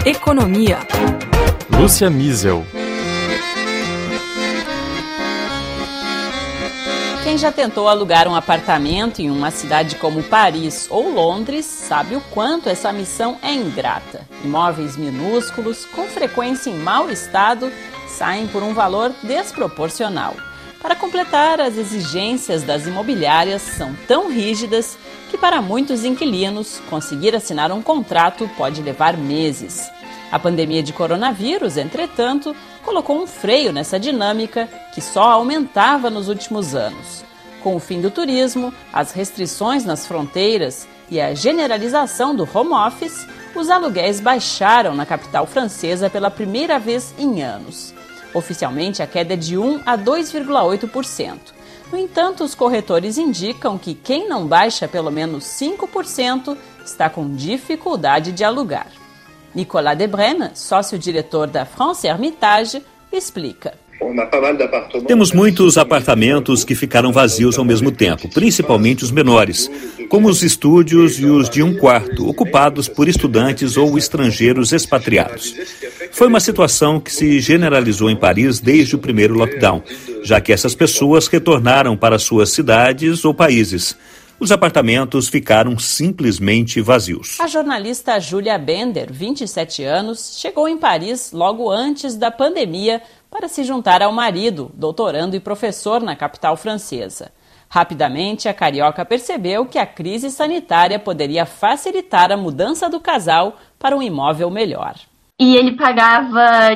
Economia. Lúcia Miesel. Quem já tentou alugar um apartamento em uma cidade como Paris ou Londres sabe o quanto essa missão é ingrata. Imóveis minúsculos, com frequência em mau estado, saem por um valor desproporcional. Para completar, as exigências das imobiliárias são tão rígidas que para muitos inquilinos, conseguir assinar um contrato pode levar meses. A pandemia de coronavírus, entretanto, colocou um freio nessa dinâmica que só aumentava nos últimos anos. Com o fim do turismo, as restrições nas fronteiras e a generalização do home office, os aluguéis baixaram na capital francesa pela primeira vez em anos. Oficialmente, a queda é de 1 a 2,8%. No entanto, os corretores indicam que quem não baixa pelo menos 5% está com dificuldade de alugar. Nicolas Debreme, sócio-diretor da France Hermitage, explica. Temos muitos apartamentos que ficaram vazios ao mesmo tempo, principalmente os menores, como os estúdios e os de um quarto, ocupados por estudantes ou estrangeiros expatriados. Foi uma situação que se generalizou em Paris desde o primeiro lockdown, já que essas pessoas retornaram para suas cidades ou países. Os apartamentos ficaram simplesmente vazios. A jornalista Julia Bender, 27 anos, chegou em Paris logo antes da pandemia para se juntar ao marido, doutorando e professor na capital francesa. Rapidamente, a carioca percebeu que a crise sanitária poderia facilitar a mudança do casal para um imóvel melhor. E ele pagava,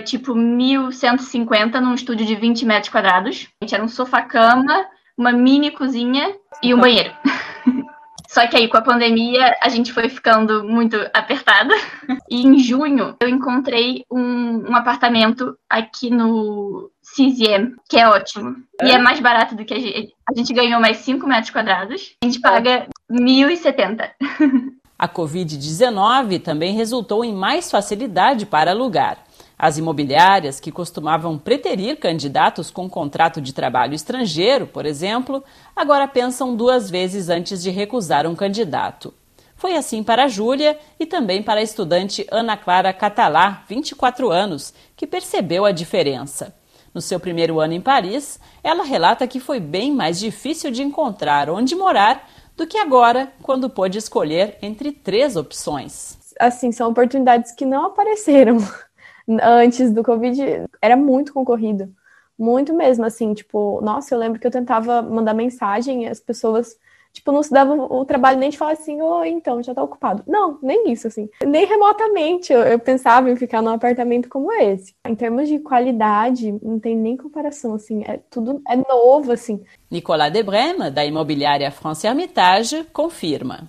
1.150 num estúdio de 20 metros quadrados. Era um sofá-cama, uma mini cozinha e um banheiro. Só que aí, com a pandemia, a gente foi ficando muito apertada. E em junho, eu encontrei um apartamento aqui no 6e, que é ótimo. E é mais barato do que a gente ganhou mais 5 metros quadrados. A gente paga 1.070. A Covid-19 também resultou em mais facilidade para alugar. As imobiliárias, que costumavam preterir candidatos com contrato de trabalho estrangeiro, por exemplo, agora pensam 2 vezes antes de recusar um candidato. Foi assim para a Júlia e também para a estudante Ana Clara Catalá, 24 anos, que percebeu a diferença. No seu primeiro ano em Paris, ela relata que foi bem mais difícil de encontrar onde morar do que agora, quando pôde escolher entre 3 opções. Assim, são oportunidades que não apareceram. Antes do Covid, era muito concorrido. Muito mesmo, assim, nossa, eu lembro que eu tentava mandar mensagem e as pessoas, não se davam o trabalho nem de falar assim, então, já tá ocupado. Não, nem isso, assim. Nem remotamente eu pensava em ficar num apartamento como esse. Em termos de qualidade, não tem nem comparação, assim, tudo é novo, assim. Nicolas Debreme, da imobiliária France Hermitage, confirma.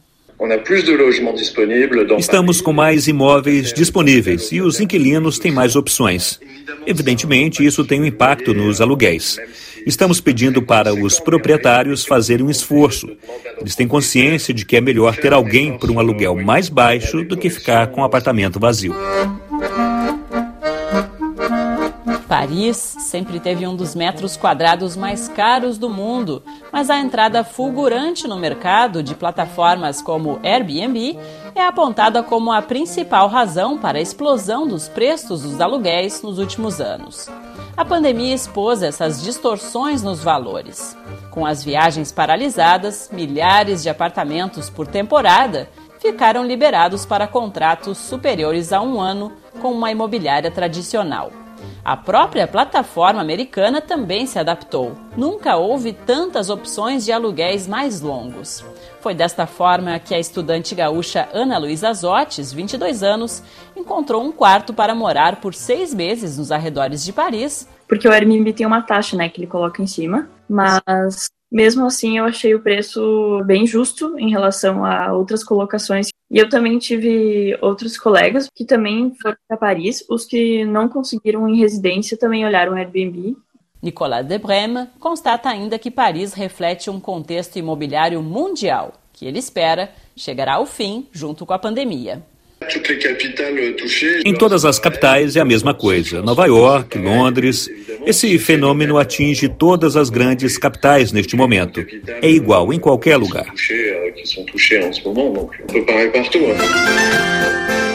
Estamos com mais imóveis disponíveis e os inquilinos têm mais opções. Evidentemente, isso tem um impacto nos aluguéis. Estamos pedindo para os proprietários fazerem um esforço. Eles têm consciência de que é melhor ter alguém por um aluguel mais baixo do que ficar com um apartamento vazio. Paris sempre teve um dos metros quadrados mais caros do mundo, mas a entrada fulgurante no mercado de plataformas como Airbnb é apontada como a principal razão para a explosão dos preços dos aluguéis nos últimos anos. A pandemia expôs essas distorções nos valores. Com as viagens paralisadas, milhares de apartamentos por temporada ficaram liberados para contratos superiores a 1 ano com uma imobiliária tradicional. A própria plataforma americana também se adaptou. Nunca houve tantas opções de aluguéis mais longos. Foi desta forma que a estudante gaúcha Ana Luísa Zotes, 22 anos, encontrou um quarto para morar por 6 meses nos arredores de Paris. Porque o Airbnb tem uma taxa, que ele coloca em cima, mas mesmo assim eu achei o preço bem justo em relação a outras colocações. E eu também tive outros colegas que também foram para Paris. Os que não conseguiram em residência também olharam o Airbnb. Nicolas Debreme constata ainda que Paris reflete um contexto imobiliário mundial, que ele espera chegará ao fim junto com a pandemia. Em todas as capitais é a mesma coisa. Nova York, Londres. Esse fenômeno atinge todas as grandes capitais neste momento. É igual em qualquer lugar.